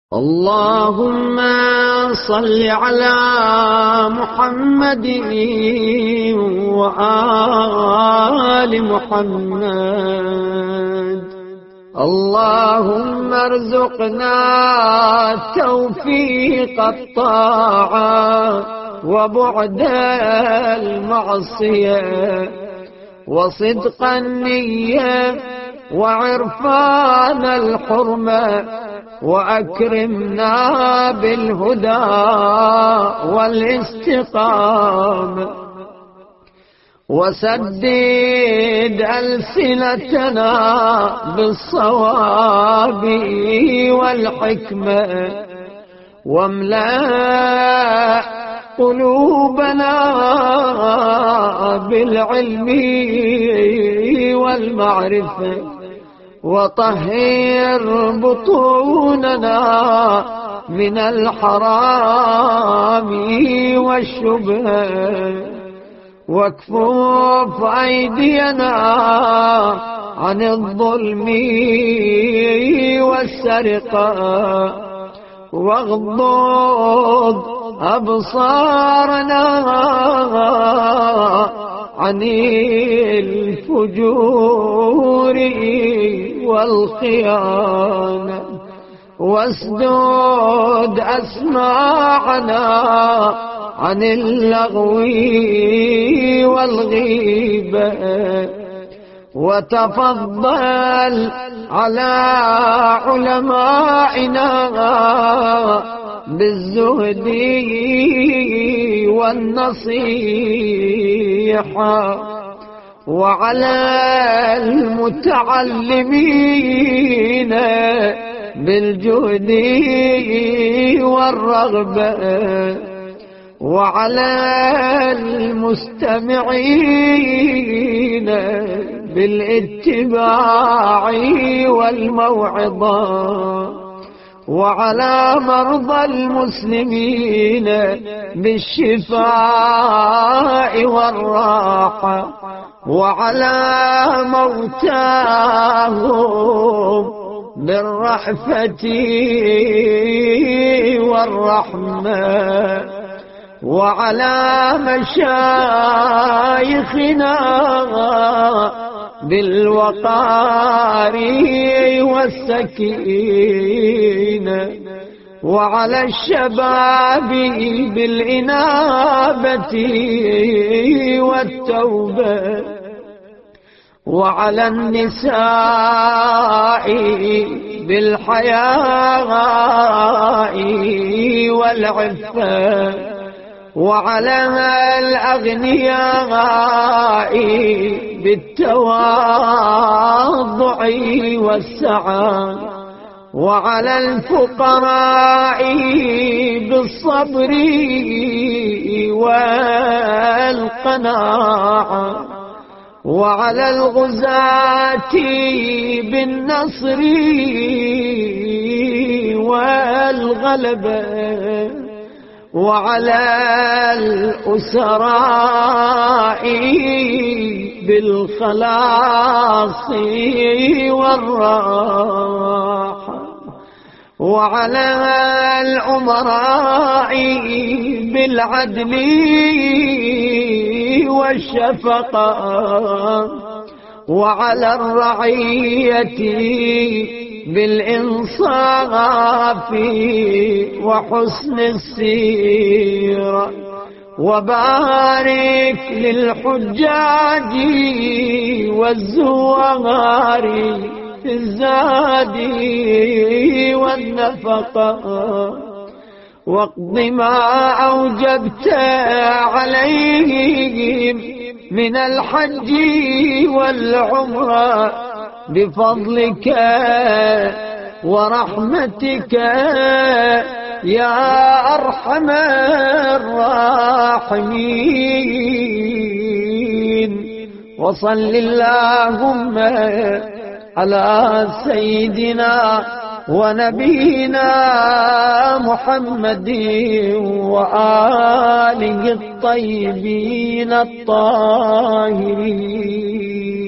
اللهم صل على محمد وآل محمد. اللهم ارزقنا توفيق الطاعة وبعد المعصية وصدق النية وعرفان الحرمة، وأكرمنا بالهدى والاستقامة، وسدد ألسنتنا بالصواب والحكمة، واملأ قلوبنا بالعلم والمعرفة، وطهر بطوننا من الحرام والشبهة، واكفف أيدينا عن الظلم والسرقة، واغضض أبصارنا عن الفجور والخيانة، واسدد أسماعنا عن اللغو والغيبة، وتفضل على علمائنا بالزهد والنصيحة، وعلى المتعلمين بالجهد والرغبة، وعلى المستمعين بالاتباع والموعظة، وعلى مرضى المسلمين بالشفاء والراحة، وعلى موتاهم بالرحفة والرحمة، وعلى مشايخنا بالوقار والسكينة، وعلى الشباب بالإنابة والتوبة، وعلى النساء بالحياء والعفة، وعلى الأغنياء بالتواضع والسعة، وعلى الفقراء بالصبر والقناعة، وعلى الغزاة بالنصر والغلبة، وعلى الأسراء بالخلاص والراحة، وعلى الأمراء بالعدل والشفقة، وعلى الرعية بالإنصاف وحسن السيرة، وبارك للحجاج والزوار في الزاد والنفقة، واقض ما أوجبت عليهم من الحج والعمرة بفضلك ورحمتك يا أرحم الراحمين. وصل اللهم على سيدنا ونبينا محمد وآله الطيبين الطاهرين.